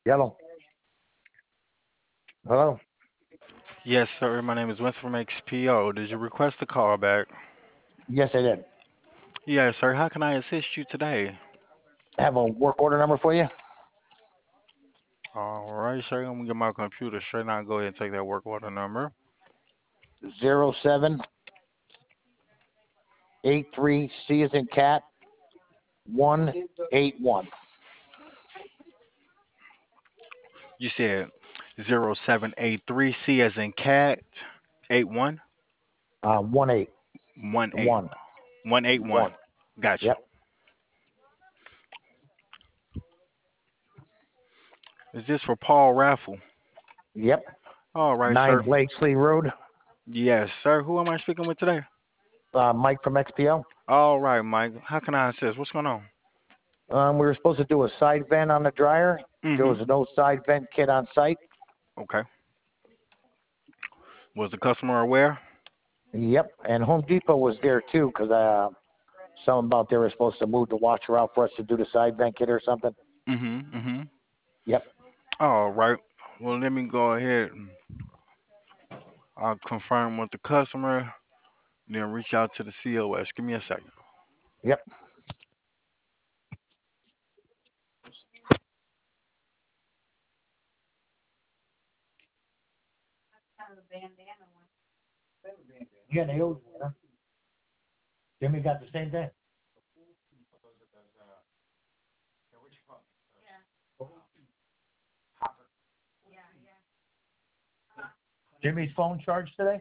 Yellow. Hello. Yes, sir. My name is Winston from XPO. Did you request a call back? Yes, I did. Yes, sir. How can I assist you today? I have a work order number for you. All right, sir. I'm gonna get my computer straight now. Go ahead and take that work order number. 0783 C as in cat 181. You said 0783 C as in cat 81 18. 18 1. 181. 1. Gotcha. Yep. Is this for Paul Raffle? Yep. All right, 9 sir. Blakesley Road. Yes, sir. Who am I speaking with today? Mike from XPO. All right, Mike. How can I assist? What's going on? We were supposed to do a side vent on the dryer. There Mm-hmm. was no side vent kit on site. Okay. Was the customer aware? Yep. And Home Depot was there too because something about they were supposed to move the washer out for us to do the side vent kit or something. Mm-hmm. Mm-hmm. Yep. All right. Well, let me go ahead and I'll confirm with the customer, then reach out to the COS. Give me a second. Yep. Yeah, they owed me, huh? Jimmy got the same thing. Jimmy's phone charged today?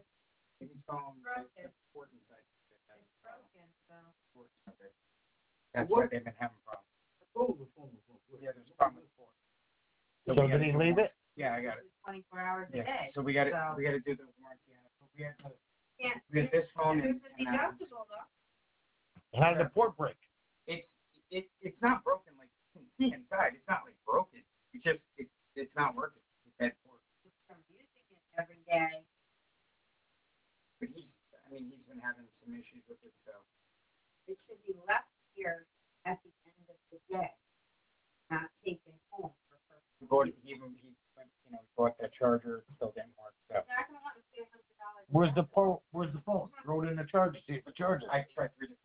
That's why they've been having problems. Yeah, there's a problem with the port. So did he leave it? Yeah, I got it. 24 hours a Yeah, day. so we got to So- we got to do the warranty on it. So Yeah. we had this phone and Deductible though. How did the port break? it's not broken like you can see inside. It's not like broken. It's just it's not working. It's that port. From using it every day. But he's been having some issues with it. So It should be left here at the end of the day, not taken home for purposes. he bought bought that charger. It still didn't work. So They're not gonna want to pay $100. Where's the phone? Throw it in the charger, see if it charges. I tried 3 different